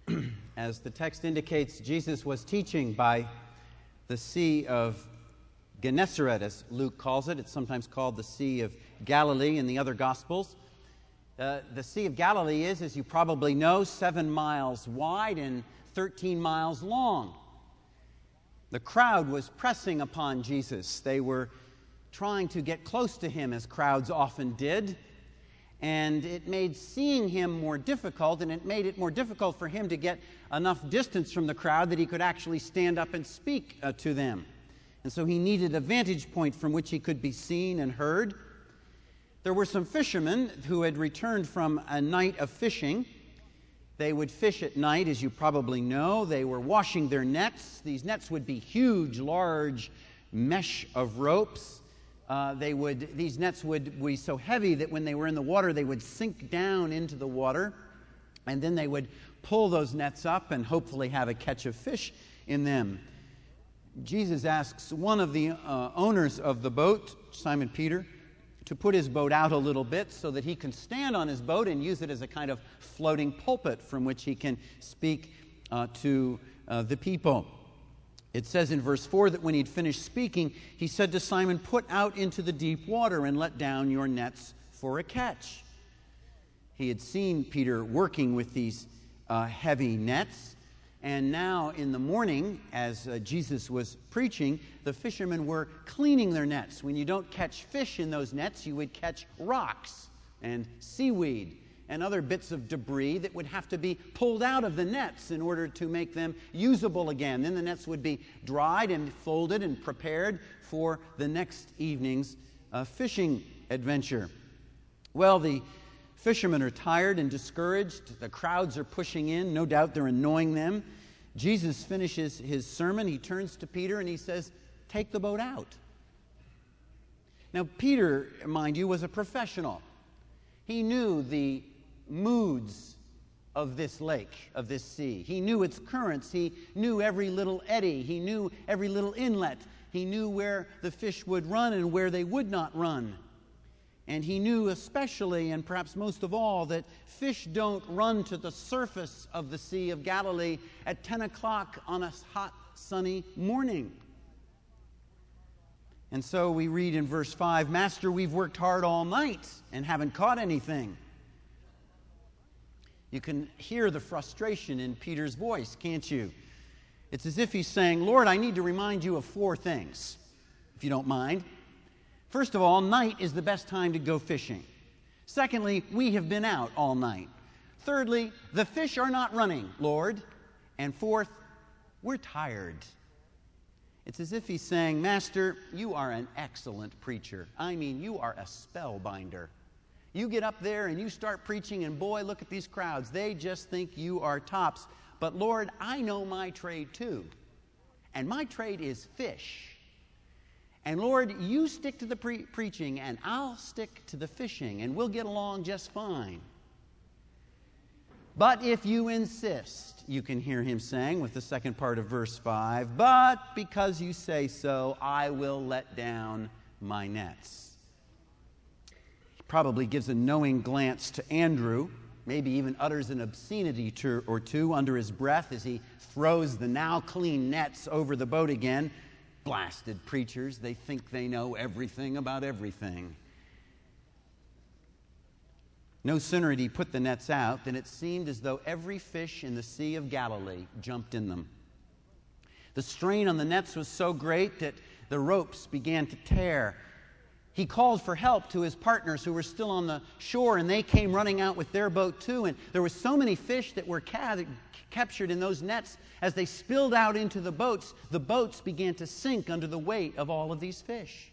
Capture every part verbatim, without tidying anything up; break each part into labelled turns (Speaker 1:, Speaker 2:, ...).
Speaker 1: As the text indicates, Jesus was teaching by the Sea of Gennesaret, as Luke calls it. It's sometimes called the Sea of Galilee in the other Gospels. Uh, the Sea of Galilee is, as you probably know, seven miles wide and thirteen miles long. The crowd was pressing upon Jesus. They were trying to get close to him, as crowds often did. And it made seeing him more difficult, and it made it more difficult for him to get enough distance from the crowd that he could actually stand up and speak uh, to them. And so he needed a vantage point from which he could be seen and heard. There were some fishermen who had returned from a night of fishing. They would fish at night, as you probably know. They were washing their nets. These nets would be huge, large mesh of ropes. Uh, they would; these nets would be so heavy that when they were in the water, they would sink down into the water, and then they would pull those nets up and hopefully have a catch of fish in them. Jesus asks one of the uh, owners of the boat, Simon Peter, to put his boat out a little bit so that he can stand on his boat and use it as a kind of floating pulpit from which he can speak uh, to uh, the people. It says in verse four that when he'd finished speaking, he said to Simon, "Put out into the deep water and let down your nets for a catch." He had seen Peter working with these uh, heavy nets, and now in the morning, as uh, Jesus was preaching, the fishermen were cleaning their nets. When you don't catch fish in those nets, you would catch rocks and seaweed and other bits of debris that would have to be pulled out of the nets in order to make them usable again. Then the nets would be dried and folded and prepared for the next evening's uh, fishing adventure. Well, the fishermen are tired and discouraged. The crowds are pushing in. No doubt they're annoying them. Jesus finishes his sermon. He turns to Peter and he says, "Take the boat out." Now, Peter, mind you, was a professional. He knew the moods of this lake, of this sea. He knew its currents. He knew every little eddy. He knew every little inlet. He knew where the fish would run and where they would not run. And he knew especially, and perhaps most of all, that fish don't run to the surface of the Sea of Galilee at ten o'clock on a hot, sunny morning. And so we read in verse five, "Master, we've worked hard all night and haven't caught anything." You can hear the frustration in Peter's voice, can't you? It's as if he's saying, "Lord, I need to remind you of four things, if you don't mind. First of all, night is the best time to go fishing. Secondly, we have been out all night. Thirdly, the fish are not running, Lord. And fourth, we're tired." It's as if he's saying, "Master, you are an excellent preacher. I mean, you are a spellbinder. You get up there and you start preaching, and boy, look at these crowds. They just think you are tops. But Lord, I know my trade too. And my trade is fish. And Lord, you stick to the pre- preaching, and I'll stick to the fishing, and we'll get along just fine. But if you insist," you can hear him saying with the second part of verse five, "but because you say so, I will let down my nets." He probably gives a knowing glance to Andrew, maybe even utters an obscenity to, or two under his breath as he throws the now clean nets over the boat again. Blasted preachers, they think they know everything about everything. No sooner had he put the nets out than it seemed as though every fish in the Sea of Galilee jumped in them. The strain on the nets was so great that the ropes began to tear. He called for help to his partners who were still on the shore, and they came running out with their boat too. And there were so many fish that were ca- captured in those nets, as they spilled out into the boats, the boats began to sink under the weight of all of these fish.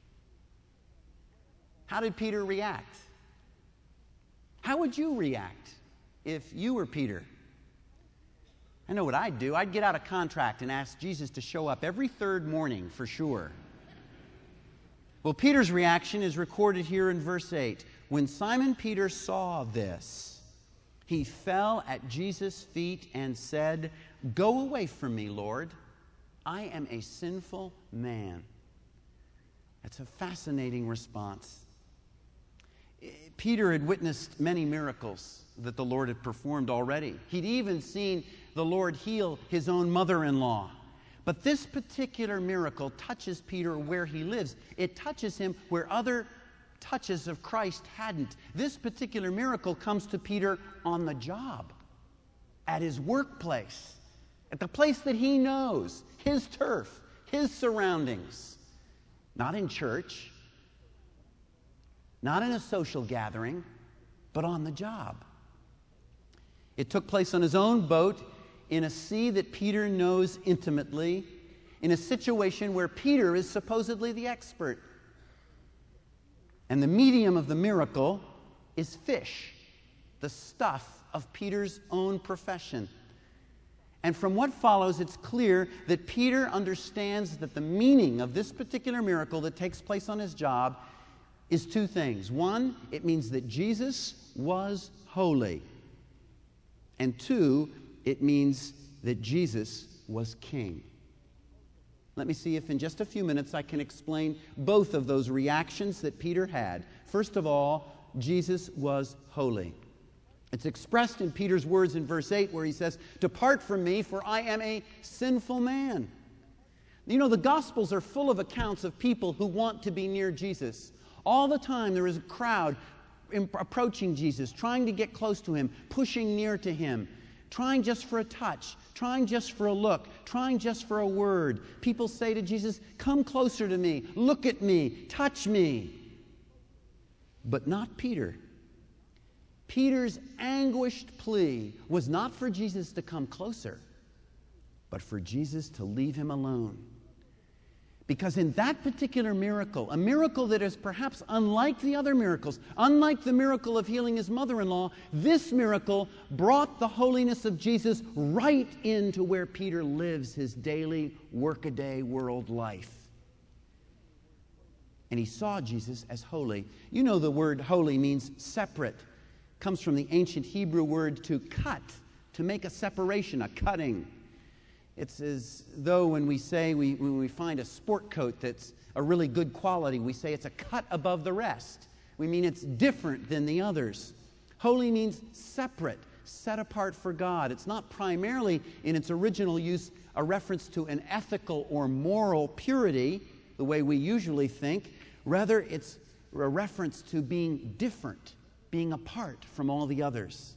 Speaker 1: How did Peter react? How would you react if you were Peter? I know what I'd do. I'd get out a contract and ask Jesus to show up every third morning for sure. Well, Peter's reaction is recorded here in verse eight. "When Simon Peter saw this, he fell at Jesus' feet and said, 'Go away from me, Lord. I am a sinful man.'" That's a fascinating response. Peter had witnessed many miracles that the Lord had performed already. He'd even seen the Lord heal his own mother-in-law. But this particular miracle touches Peter where he lives. It touches him where other touches of Christ hadn't. This particular miracle comes to Peter on the job, at his workplace, at the place that he knows, his turf, his surroundings. Not in church, not in a social gathering, but on the job. It took place on his own boat in a sea that Peter knows intimately, in a situation where Peter is supposedly the expert. And the medium of the miracle is fish, the stuff of Peter's own profession. And from what follows, it's clear that Peter understands that the meaning of this particular miracle that takes place on his job is two things. One, it means that Jesus was holy. And two, it means that Jesus was king. Let me see if in just a few minutes I can explain both of those reactions that Peter had. First of all, Jesus was holy. It's expressed in Peter's words in verse eight where he says, "Depart from me, for I am a sinful man." You know, the Gospels are full of accounts of people who want to be near Jesus. All the time there is a crowd approaching Jesus, trying to get close to him, pushing near to him, trying just for a touch, trying just for a look, trying just for a word. People say to Jesus, "Come closer to me, look at me, touch me." But not Peter. Peter's anguished plea was not for Jesus to come closer, but for Jesus to leave him alone. Because in that particular miracle, a miracle that is perhaps unlike the other miracles, unlike the miracle of healing his mother-in-law, this miracle brought the holiness of Jesus right into where Peter lives his daily workaday world life. And he saw Jesus as holy. You know the word holy means separate. It comes from the ancient Hebrew word to cut, to make a separation, a cutting. It's as though when we say, we, when we find a sport coat that's a really good quality, we say it's a cut above the rest. We mean it's different than the others. Holy means separate, set apart for God. It's not primarily, in its original use, a reference to an ethical or moral purity, the way we usually think. Rather, it's a reference to being different, being apart from all the others.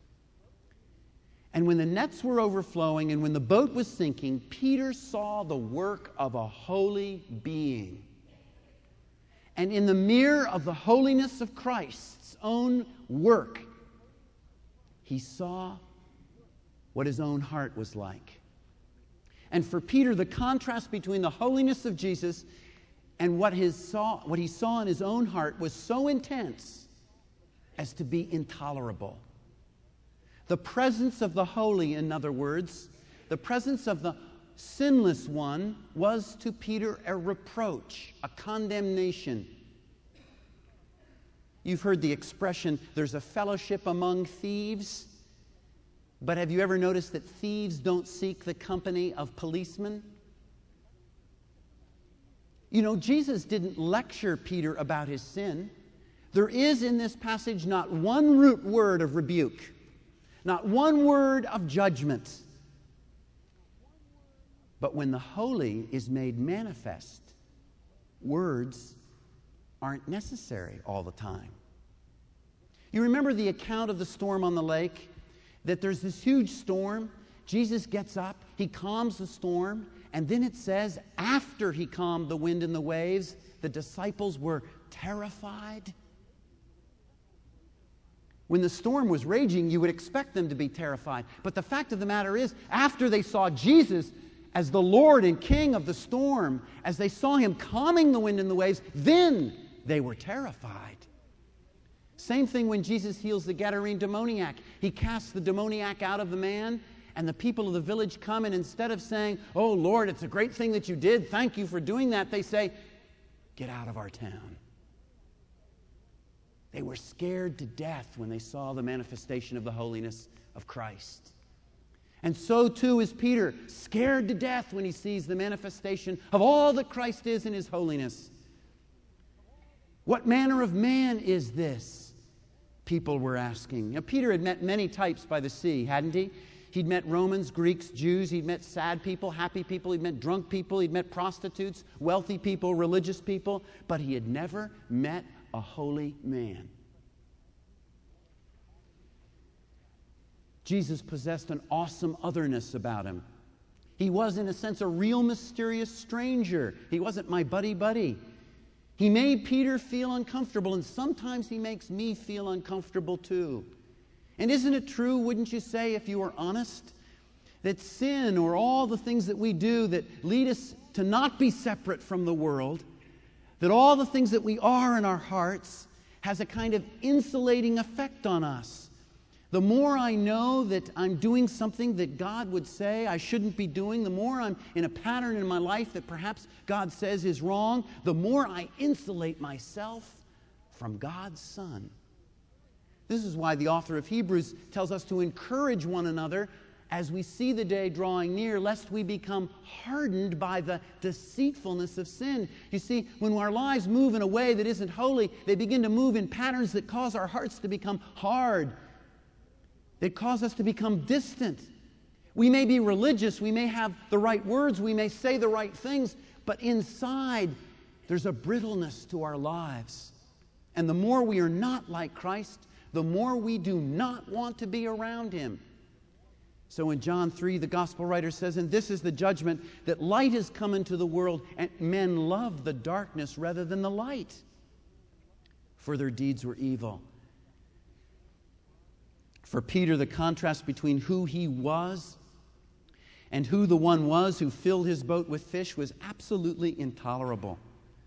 Speaker 1: And when the nets were overflowing and when the boat was sinking, Peter saw the work of a holy being. And in the mirror of the holiness of Christ's own work, he saw what his own heart was like. And for Peter, the contrast between the holiness of Jesus and what, his saw, what he saw in his own heart was so intense as to be intolerable. The presence of the holy, in other words, the presence of the sinless one was to Peter a reproach, a condemnation. You've heard the expression, there's a fellowship among thieves. But have you ever noticed that thieves don't seek the company of policemen? You know, Jesus didn't lecture Peter about his sin. There is in this passage not one root word of rebuke. Not one word of judgment. But when the holy is made manifest, words aren't necessary all the time. You remember the account of the storm on the lake? That there's this huge storm. Jesus gets up, he calms the storm, and then it says, after he calmed the wind and the waves, the disciples were terrified. When the storm was raging, you would expect them to be terrified. But the fact of the matter is, after they saw Jesus as the Lord and King of the storm, as they saw him calming the wind and the waves, then they were terrified. Same thing when Jesus heals the Gadarene demoniac. He casts the demoniac out of the man, and the people of the village come, and instead of saying, "Oh Lord, it's a great thing that you did, thank you for doing that," they say, "Get out of our town." They were scared to death when they saw the manifestation of the holiness of Christ. And so too is Peter, scared to death when he sees the manifestation of all that Christ is in his holiness. What manner of man is this? people were asking. You know, Peter had met many types by the sea, hadn't he? He'd met Romans, Greeks, Jews. He'd met sad people, happy people. He'd met drunk people. He'd met prostitutes, wealthy people, religious people. But he had never met a holy man. Jesus possessed an awesome otherness about him. He was, in a sense, a real mysterious stranger. He wasn't my buddy-buddy. He made Peter feel uncomfortable, and sometimes he makes me feel uncomfortable too. And isn't it true, wouldn't you say, if you were honest, that sin or all the things that we do that lead us to not be separate from the world, that all the things that we are in our hearts has a kind of insulating effect on us? The more I know that I'm doing something that God would say I shouldn't be doing, the more I'm in a pattern in my life that perhaps God says is wrong, the more I insulate myself from God's Son. This is why the author of Hebrews tells us to encourage one another as we see the day drawing near, lest we become hardened by the deceitfulness of sin. You see, when our lives move in a way that isn't holy, they begin to move in patterns that cause our hearts to become hard. They cause us to become distant. We may be religious, we may have the right words, we may say the right things, but inside there's a brittleness to our lives. And the more we are not like Christ, the more we do not want to be around Him. So in John three, the gospel writer says, "And this is the judgment, that light has come into the world, and men love the darkness rather than the light, for their deeds were evil." For Peter, the contrast between who he was and who the one was who filled his boat with fish was absolutely intolerable.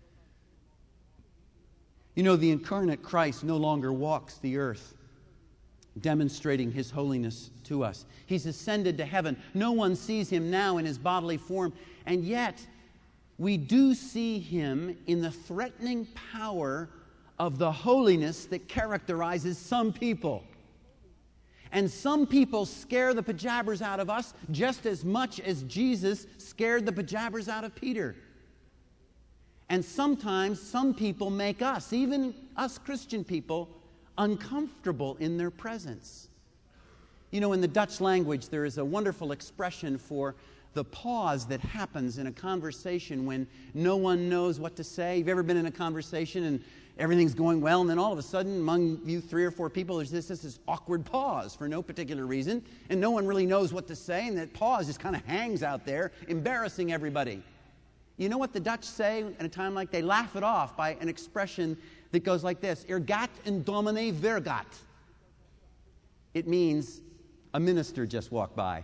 Speaker 1: You know, the incarnate Christ no longer walks the earth, demonstrating His holiness to us. He's ascended to heaven. No one sees Him now in His bodily form, and yet we do see Him in the threatening power of the holiness that characterizes some people. And some people scare the pajabbers out of us just as much as Jesus scared the pajabbers out of Peter. And sometimes some people make us, even us Christian people, uncomfortable in their presence. You know, in the Dutch language, there is a wonderful expression for the pause that happens in a conversation when no one knows what to say. You've ever been in a conversation and everything's going well, and then all of a sudden, among you three or four people, there's this, this, this awkward pause for no particular reason, and no one really knows what to say, and that pause just kind of hangs out there, embarrassing everybody. You know what the Dutch say at a time like? They laugh it off by an expression that goes like this: "Er gaat een dominee vergaat." It means a minister just walked by.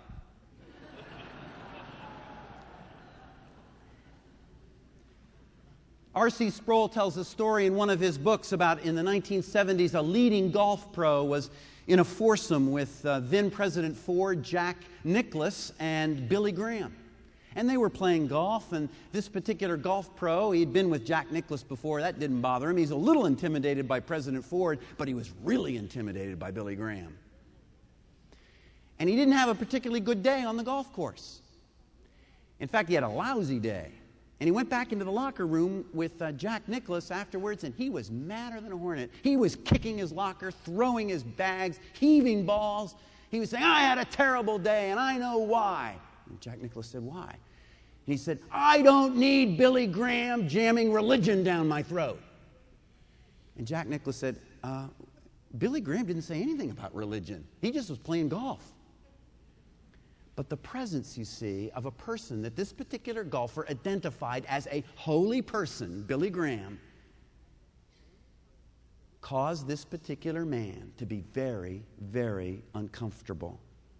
Speaker 1: R C Sproul tells a story in one of his books about, in the nineteen seventies, a leading golf pro was in a foursome with uh, then President Ford, Jack Nicklaus, and Billy Graham. And they were playing golf, and this particular golf pro, he'd been with Jack Nicklaus before. That didn't bother him. He's a little intimidated by President Ford, but he was really intimidated by Billy Graham. And he didn't have a particularly good day on the golf course. In fact, he had a lousy day. And he went back into the locker room with uh, Jack Nicklaus afterwards, and he was madder than a hornet. He was kicking his locker, throwing his bags, heaving balls. He was saying, "I had a terrible day, and I know why." And Jack Nicklaus said, "Why?" And he said, "I don't need Billy Graham jamming religion down my throat." And Jack Nicklaus said, uh, "Billy Graham didn't say anything about religion. He just was playing golf." But the presence, you see, of a person that this particular golfer identified as a holy person, Billy Graham, caused this particular man to be very, very uncomfortable.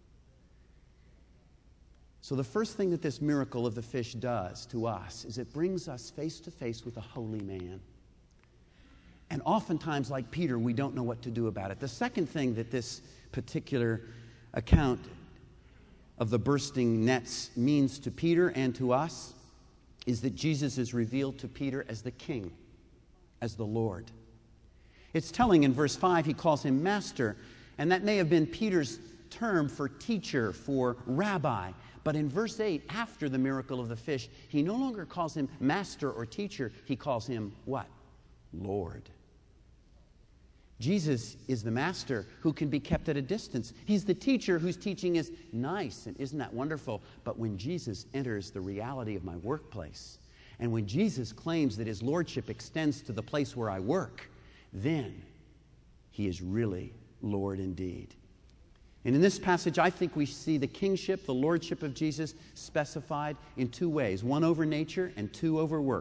Speaker 1: So the first thing that this miracle of the fish does to us is it brings us face to face with a holy man. And oftentimes, like Peter, we don't know what to do about it. The second thing that this particular account of the bursting nets means to Peter and to us is that Jesus is revealed to Peter as the King, as the Lord. It's telling in verse five, he calls him Master, and that may have been Peter's term for teacher, for rabbi. But in verse eight, after the miracle of the fish, he no longer calls him Master or teacher, he calls him what? Lord. Jesus is the master who can be kept at a distance. He's the teacher whose teaching is nice, and isn't that wonderful? But when Jesus enters the reality of my workplace, and when Jesus claims that his lordship extends to the place where I work, then he is really Lord indeed. And in this passage, I think we see the kingship, the lordship of Jesus specified in two ways, one over nature and two over work.